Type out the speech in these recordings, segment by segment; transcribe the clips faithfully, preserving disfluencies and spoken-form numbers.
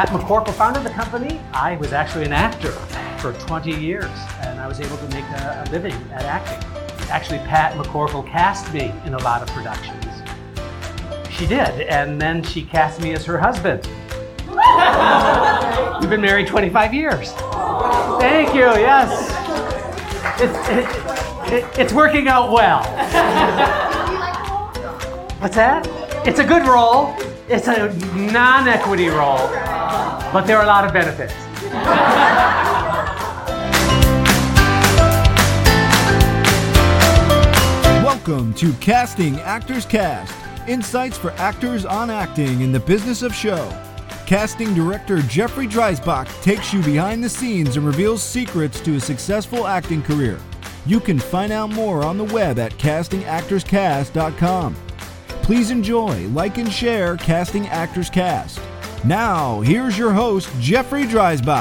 Pat McCorkle founded the company. I was actually an actor for twenty years, and I was able to make a, a living at acting. Actually, Pat McCorkle cast me in a lot of productions. She did, and then she cast me as her husband. We've been married twenty-five years. Thank you, yes. It's, it, it, it's working out well. What's that? It's a good role. It's a non-equity role, but there are a lot of benefits. Welcome to Casting Actors Cast, insights for actors on acting in the business of show. Casting director Jeffrey Dreisbach takes you behind the scenes and reveals secrets to a successful acting career. You can find out more on the web at casting actors cast dot com. Please enjoy, like, and share Casting Actors Cast. Now, here's your host, Jeffrey Dreisbach.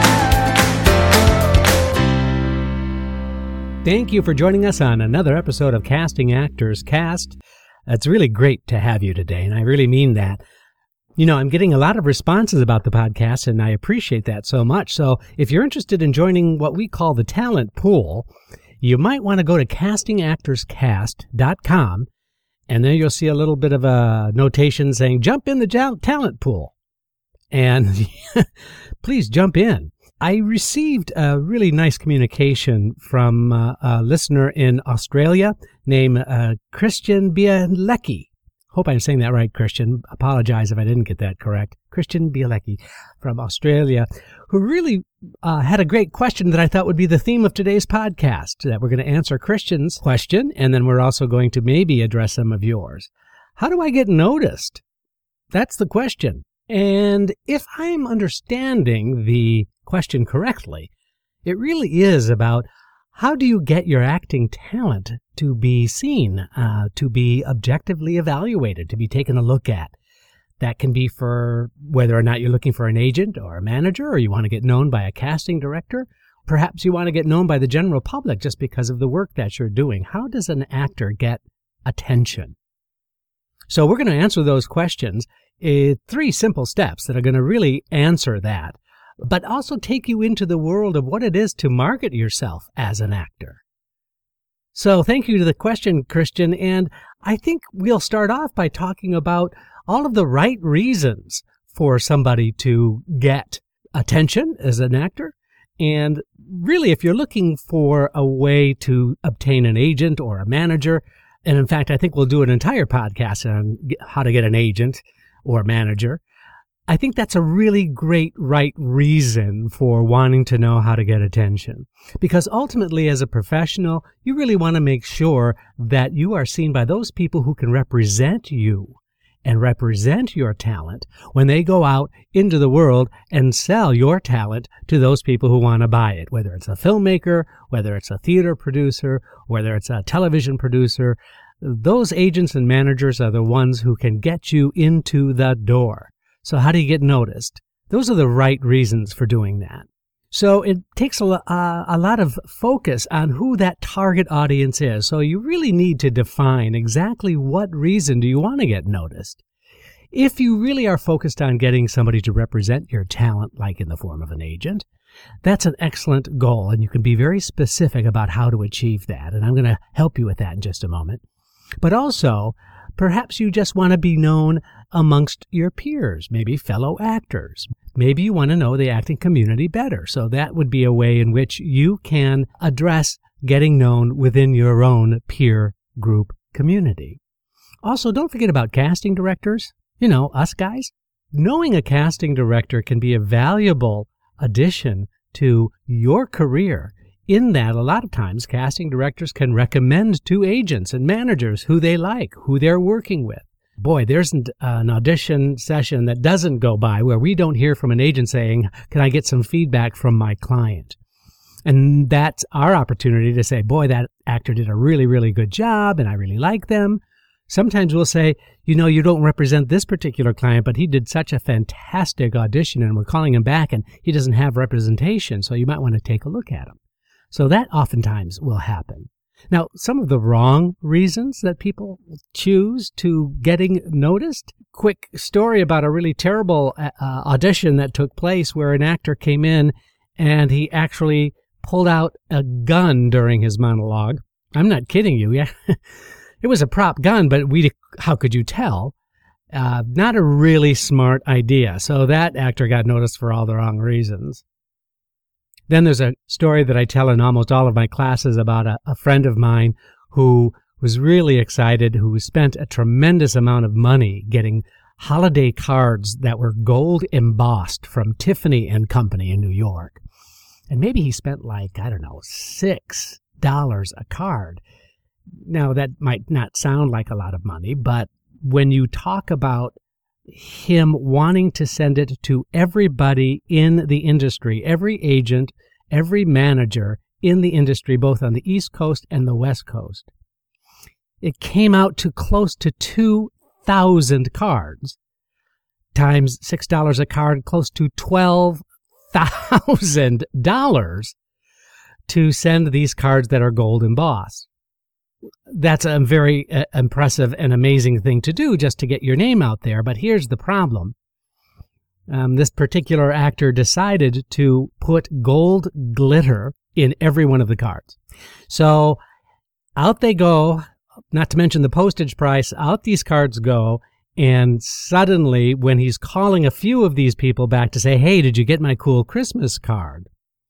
Thank you for joining us on another episode of Casting Actors Cast. It's really great to have you today, and I really mean that. You know, I'm getting a lot of responses about the podcast, and I appreciate that so much. So if you're interested in joining what we call the talent pool, you might want to go to casting actors cast dot com, and there you'll see a little bit of a notation saying, jump in the talent pool. And please jump in. I received a really nice communication from uh, a listener in Australia named uh, Christian Bielecki. Hope I'm saying that right, Christian. Apologize if I didn't get that correct. Christian Bielecki from Australia, who really uh, had a great question that I thought would be the theme of today's podcast, that we're going to answer Christian's question, and then we're also going to maybe address some of yours. How do I get noticed? That's the question. And if I'm understanding the question correctly, it really is about how do you get your acting talent to be seen, uh, to be objectively evaluated, to be taken a look at. That can be for whether or not you're looking for an agent or a manager, or you want to get known by a casting director. Perhaps you want to get known by the general public just because of the work that you're doing. How does an actor get attention? So we're going to answer those questions in three simple steps that are going to really answer that, but also take you into the world of what it is to market yourself as an actor. So thank you to the question, Christian, and I think we'll start off by talking about all of the right reasons for somebody to get attention as an actor. And really, if you're looking for a way to obtain an agent or a manager, and in fact, I think we'll do an entire podcast on how to get an agent or manager, I think that's a really great right reason for wanting to know how to get attention. Because ultimately, as a professional, you really want to make sure that you are seen by those people who can represent you and represent your talent when they go out into the world and sell your talent to those people who want to buy it, whether it's a filmmaker, whether it's a theater producer, whether it's a television producer. Those agents and managers are the ones who can get you into the door. So how do you get noticed? Those are the right reasons for doing that. So it takes a, uh, a lot of focus on who that target audience is. So you really need to define exactly what reason do you want to get noticed. If you really are focused on getting somebody to represent your talent, like in the form of an agent, that's an excellent goal, and you can be very specific about how to achieve that. And I'm going to help you with that in just a moment. But also, perhaps you just want to be known amongst your peers, maybe fellow actors. Maybe you want to know the acting community better. So that would be a way in which you can address getting known within your own peer group community. Also, don't forget about casting directors. You know, us guys. Knowing a casting director can be a valuable addition to your career, in that a lot of times casting directors can recommend to agents and managers who they like, who they're working with. Boy, there's an, uh, an audition session that doesn't go by where we don't hear from an agent saying, can I get some feedback from my client? And that's our opportunity to say, boy, that actor did a really, really good job and I really like them. Sometimes we'll say, you know, you don't represent this particular client, but he did such a fantastic audition and we're calling him back and he doesn't have representation, so you might want to take a look at him. So that oftentimes will happen. Now, some of the wrong reasons that people choose to getting noticed. Quick story about a really terrible uh, audition that took place where an actor came in and he actually pulled out a gun during his monologue. I'm not kidding you. Yeah, it was a prop gun, but we how could you tell? Uh, not a really smart idea. So that actor got noticed for all the wrong reasons. Then there's a story that I tell in almost all of my classes about a, a friend of mine who was really excited, who spent a tremendous amount of money getting holiday cards that were gold embossed from Tiffany and Company in New York. And maybe he spent like, I don't know, six dollars a card. Now, that might not sound like a lot of money, but when you talk about him wanting to send it to everybody in the industry, every agent, every manager in the industry, both on the East Coast and the West Coast, it came out to close to two thousand cards times six dollars a card, close to twelve thousand dollars to send these cards that are gold embossed. That's a very uh, impressive and amazing thing to do just to get your name out there. But here's the problem. Um, this particular actor decided to put gold glitter in every one of the cards. So out they go, not to mention the postage price, out these cards go. And suddenly, when he's calling a few of these people back to say, hey, did you get my cool Christmas card?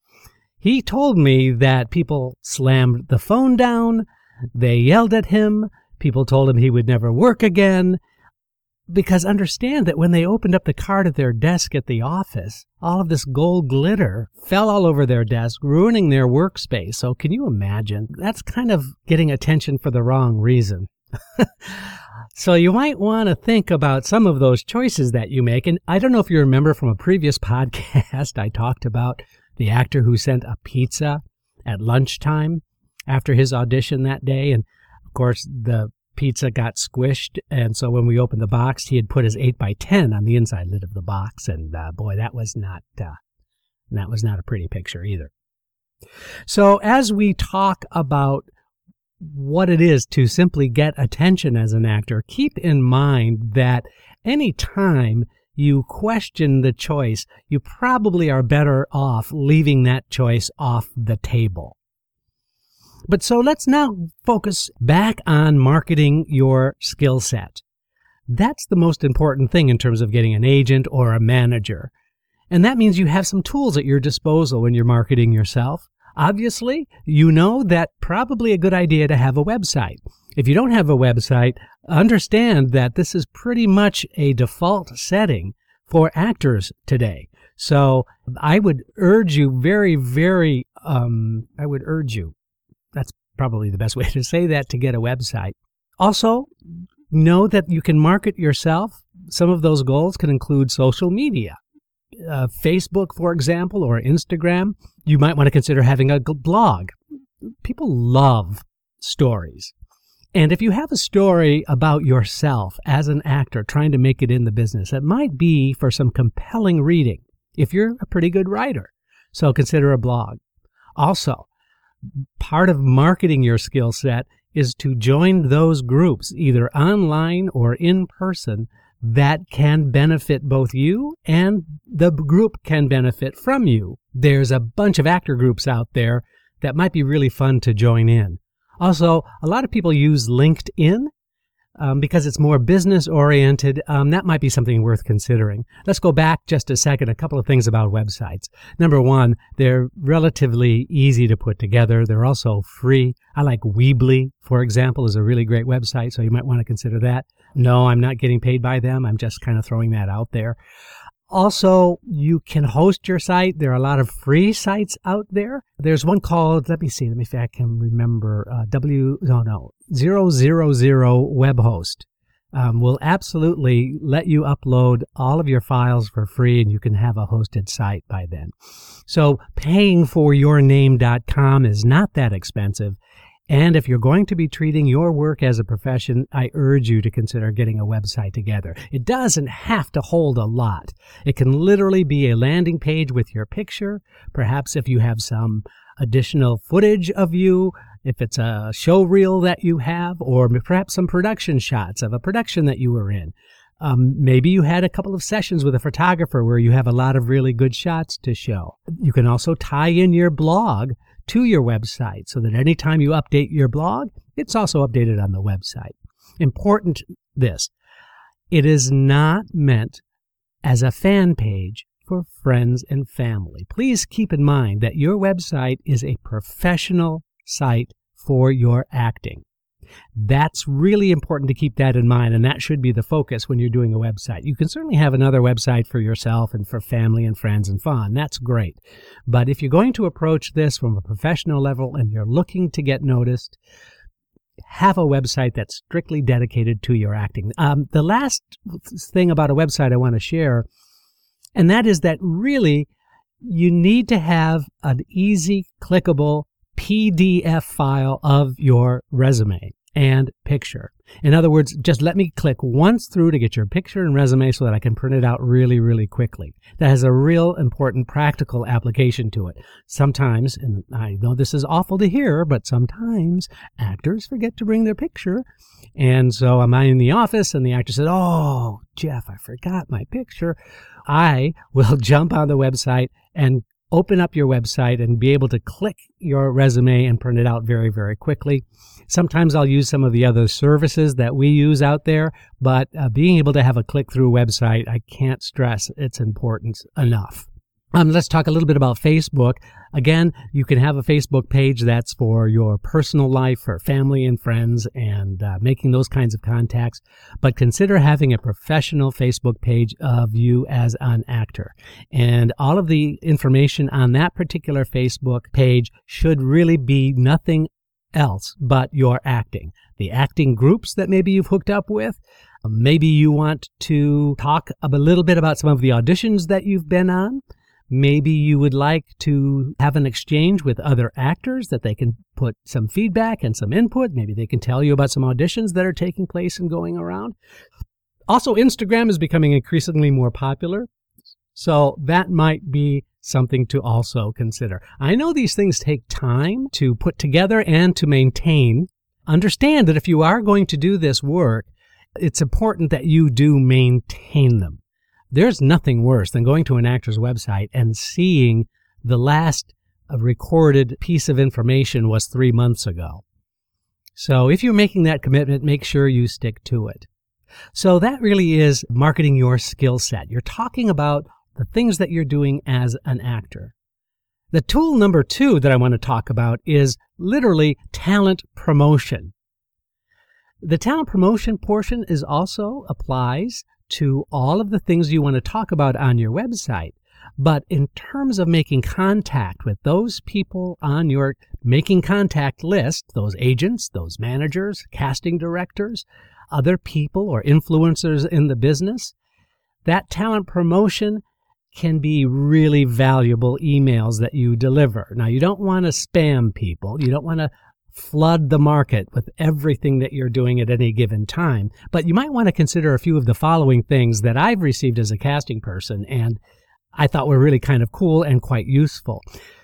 He told me that people slammed the phone down. They yelled at him. People told him he would never work again. Because understand that when they opened up the card at their desk at the office, all of this gold glitter fell all over their desk, ruining their workspace. So can you imagine? That's kind of getting attention for the wrong reason. So you might want to think about some of those choices that you make. And I don't know if you remember from a previous podcast, I talked about the actor who sent a pizza at lunchtime after his audition that day. And of course, the pizza got squished. And so when we opened the box, he had put his eight by ten on the inside lid of the box. And uh, boy, that was not, uh, that was not a pretty picture either. So as we talk about what it is to simply get attention as an actor, keep in mind that any time you question the choice, you probably are better off leaving that choice off the table. But so let's now focus back on marketing your skill set. That's the most important thing in terms of getting an agent or a manager. And that means you have some tools at your disposal when you're marketing yourself. Obviously, you know that probably a good idea to have a website. If you don't have a website, understand that this is pretty much a default setting for actors today. So I would urge you very, very, um, I would urge you, that's probably the best way to say that, to get a website. Also, know that you can market yourself. Some of those goals can include social media. Uh, Facebook, for example, or Instagram. You might want to consider having a blog. People love stories. And if you have a story about yourself as an actor trying to make it in the business, it might be for some compelling reading if you're a pretty good writer. So consider a blog. Also, part of marketing your skill set is to join those groups, either online or in person, that can benefit both you and the group can benefit from you. There's a bunch of actor groups out there that might be really fun to join in. Also, a lot of people use LinkedIn um, because it's more business-oriented. Um, that might be something worth considering. Let's go back just a second. A couple of things about websites. Number one, they're relatively easy to put together. They're also free. I like Weebly, for example, is a really great website, so you might want to consider that. No, I'm not getting paid by them. I'm just kind of throwing that out there. Also, you can host your site. There are a lot of free sites out there. There's one called, let me see, let me see if I can remember, uh, W, no, no, zero zero zero web host. Um, will absolutely let you upload all of your files for free, and you can have a hosted site by then. So paying for your name dot com is not that expensive. And if you're going to be treating your work as a profession, I urge you to consider getting a website together. It doesn't have to hold a lot. It can literally be a landing page with your picture. Perhaps if you have some additional footage of you, if it's a show reel that you have, or perhaps some production shots of a production that you were in. Um, maybe you had a couple of sessions with a photographer where you have a lot of really good shots to show. You can also tie in your blog to your website so that anytime you update your blog, it's also updated on the website. Important this, it is not meant as a fan page for friends and family. Please keep in mind that your website is a professional site for your acting. That's really important to keep that in mind, and that should be the focus when you're doing a website. You can certainly have another website for yourself and for family and friends and fun. That's great. But if you're going to approach this from a professional level and you're looking to get noticed, have a website that's strictly dedicated to your acting. Um, the last thing about a website I want to share, and that is that really you need to have an easy, clickable P D F file of your resume and picture. In other words, just let me click once through to get your picture and resume so that I can print it out really, really quickly. That has a real important practical application to it. Sometimes, and I know this is awful to hear, but sometimes actors forget to bring their picture. And so am I in the office and the actor says, "Oh, Jeff, I forgot my picture." I will jump on the website and open up your website and be able to click your resume and print it out very, very quickly. Sometimes I'll use some of the other services that we use out there, but uh, being able to have a click-through website, I can't stress its importance enough. Um, let's talk a little bit about Facebook. Again, you can have a Facebook page that's for your personal life, for family and friends, and uh, making those kinds of contacts. But consider having a professional Facebook page of you as an actor. And all of the information on that particular Facebook page should really be nothing else but your acting. The acting groups that maybe you've hooked up with. Maybe you want to talk a little bit about some of the auditions that you've been on. Maybe you would like to have an exchange with other actors that they can put some feedback and some input. Maybe they can tell you about some auditions that are taking place and going around. Also, Instagram is becoming increasingly more popular, so that might be something to also consider. I know these things take time to put together and to maintain. Understand that if you are going to do this work, it's important that you do maintain them. There's nothing worse than going to an actor's website and seeing the last recorded piece of information was three months ago. So if you're making that commitment, make sure you stick to it. So that really is marketing your skill set. You're talking about the things that you're doing as an actor. The tool number two that I want to talk about is literally talent promotion. The talent promotion portion is also applies to all of the things you want to talk about on your website. But in terms of making contact with those people on your making contact list, those agents, those managers, casting directors, other people or influencers in the business, that talent promotion can be really valuable emails that you deliver. Now, you don't want to spam people. You don't want to flood the market with everything that you're doing at any given time. But you might want to consider a few of the following things that I've received as a casting person and I thought were really kind of cool and quite useful.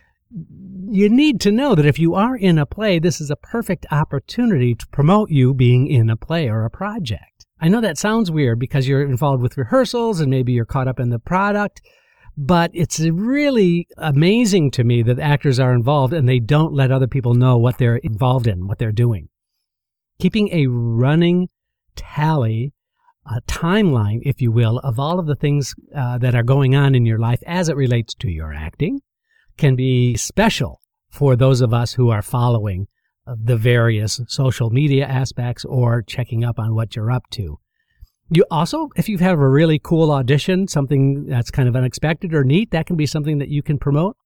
You need to know that if you are in a play, this is a perfect opportunity to promote you being in a play or a project. I know that sounds weird because you're involved with rehearsals and maybe you're caught up in the product, but it's really amazing to me that actors are involved and they don't let other people know what they're involved in, what they're doing. Keeping a running tally, a timeline, if you will, of all of the things uh, that are going on in your life as it relates to your acting can be special for those of us who are following the various social media aspects or checking up on what you're up to. You also, if you have a really cool audition, something that's kind of unexpected or neat, that can be something that you can promote.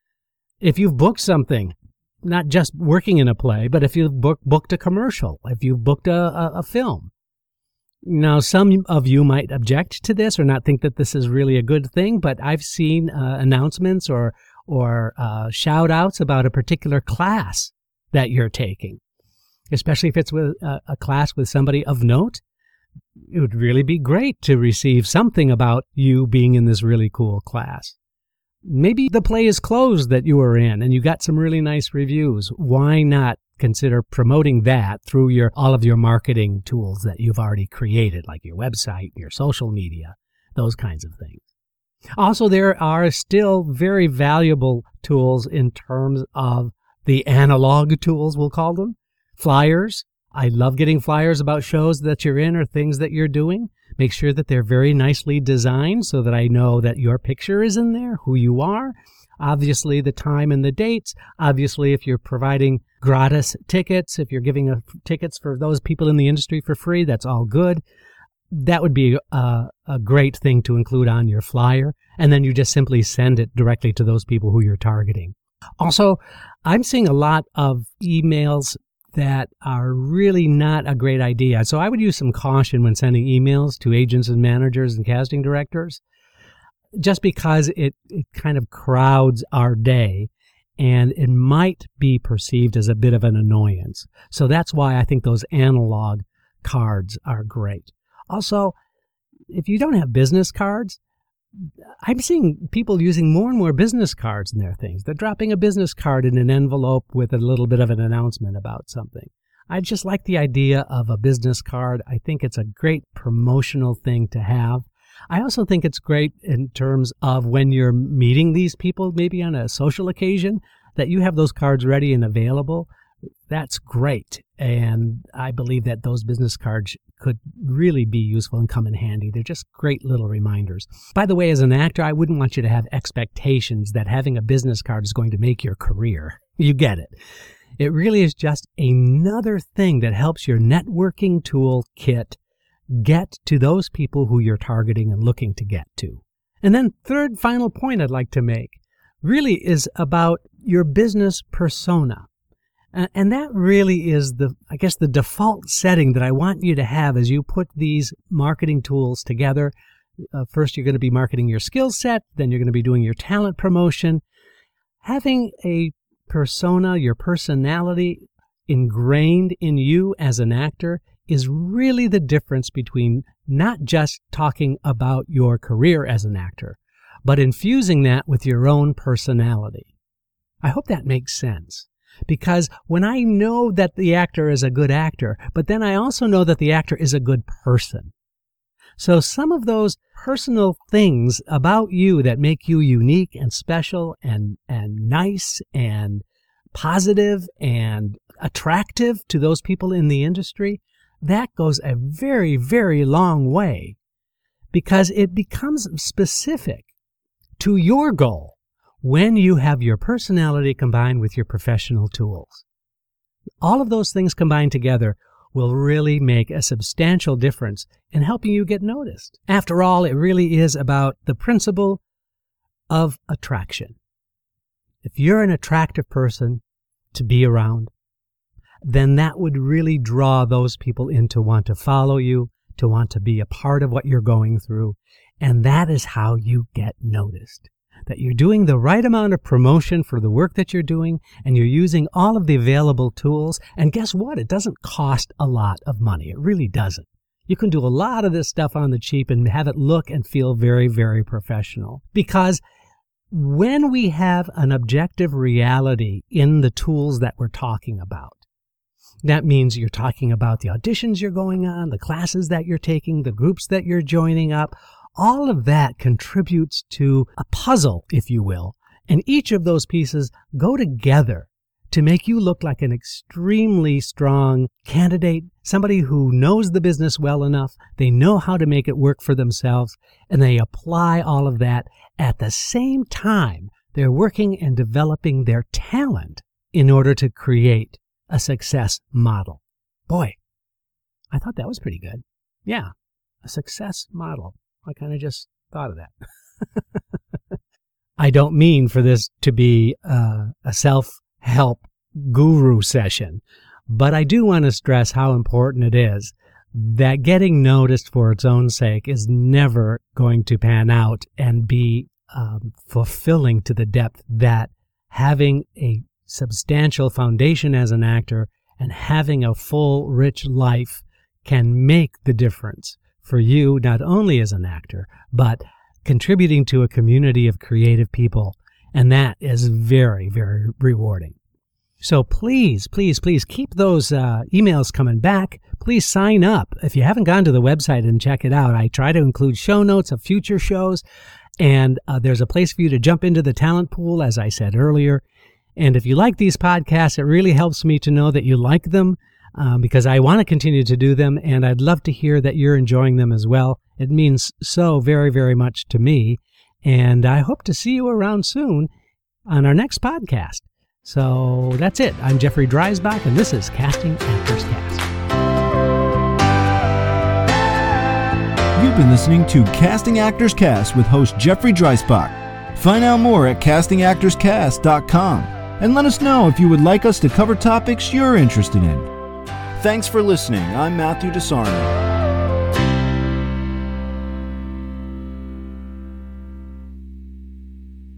If you've booked something, not just working in a play, but if you've book, booked a commercial, if you've booked a, a, a film. Now, some of you might object to this or not think that this is really a good thing, but I've seen uh, announcements or, or uh, shout-outs about a particular class that you're taking, especially if it's with a, a class with somebody of note. It would really be great to receive something about you being in this really cool class. Maybe the play is closed that you were in and you got some really nice reviews. Why not consider promoting that through your all of your marketing tools that you've already created, like your website, your social media, those kinds of things. Also, there are still very valuable tools in terms of the analog tools, we'll call them. Flyers. I love getting flyers about shows that you're in or things that you're doing. Make sure that they're very nicely designed so that I know that your picture is in there, who you are. Obviously, the time and the dates. Obviously, if you're providing gratis tickets, if you're giving a, tickets for those people in the industry for free, that's all good. That would be a, a great thing to include on your flyer. And then you just simply send it directly to those people who you're targeting. Also, I'm seeing a lot of emails that are really not a great idea. So I would use some caution when sending emails to agents and managers and casting directors, just because it, it kind of crowds our day and it might be perceived as a bit of an annoyance. So that's why I think those analog cards are great. Also, if you don't have business cards, I'm seeing people using more and more business cards in their things. They're dropping a business card in an envelope with a little bit of an announcement about something. I just like the idea of a business card. I think it's a great promotional thing to have. I also think it's great in terms of when you're meeting these people, maybe on a social occasion, that you have those cards ready and available. That's great. And I believe that those business cards could really be useful and come in handy. They're just great little reminders. By the way, as an actor, I wouldn't want you to have expectations that having a business card is going to make your career. You get it. It really is just another thing that helps your networking toolkit get to those people who you're targeting and looking to get to. And then third, final point I'd like to make really is about your business persona. And that really is the, I guess, the default setting that I want you to have as you put these marketing tools together. Uh, first, you're going to be marketing your skill set. Then you're going to be doing your talent promotion. Having a persona, your personality ingrained in you as an actor is really the difference between not just talking about your career as an actor, but infusing that with your own personality. I hope that makes sense. Because when I know that the actor is a good actor, but then I also know that the actor is a good person. So some of those personal things about you that make you unique and special and, and nice and positive and attractive to those people in the industry, that goes a very, very long way because it becomes specific to your goal when you have your personality combined with your professional tools. All of those things combined together will really make a substantial difference in helping you get noticed. After all, it really is about the principle of attraction. If you're an attractive person to be around, then that would really draw those people in to want to follow you, to want to be a part of what you're going through. And that is how you get noticed. That you're doing the right amount of promotion for the work that you're doing, and you're using all of the available tools. And guess what? It doesn't cost a lot of money. It really doesn't. You can do a lot of this stuff on the cheap and have it look and feel very, very professional. Because when we have an objective reality in the tools that we're talking about, that means you're talking about the auditions you're going on, the classes that you're taking, the groups that you're joining up. All of that contributes to a puzzle, if you will, and each of those pieces go together to make you look like an extremely strong candidate, somebody who knows the business well enough, they know how to make it work for themselves, and they apply all of that at the same time they're working and developing their talent in order to create a success model. Boy, I thought that was pretty good. Yeah, a success model. I kind of just thought of that. I don't mean for this to be uh, a self-help guru session, but I do want to stress how important it is that getting noticed for its own sake is never going to pan out and be um, fulfilling to the depth that having a substantial foundation as an actor and having a full, rich life can make the difference for you, not only as an actor, but contributing to a community of creative people. And that is very, very rewarding. So please, please, please keep those uh, emails coming back. Please sign up. If you haven't gone to the website and check it out, I try to include show notes of future shows, and uh, there's a place for you to jump into the talent pool, as I said earlier. And if you like these podcasts, it really helps me to know that you like them, um, because I want to continue to do them, and I'd love to hear that you're enjoying them as well. It means so very, very much to me, and I hope to see you around soon on our next podcast. So that's it. I'm Jeffrey Dreisbach, and this is Casting Actors Cast. You've been listening to Casting Actors Cast with host Jeffrey Dreisbach. Find out more at casting actors cast dot com and let us know if you would like us to cover topics you're interested in. Thanks for listening. I'm Matthew DeSarno.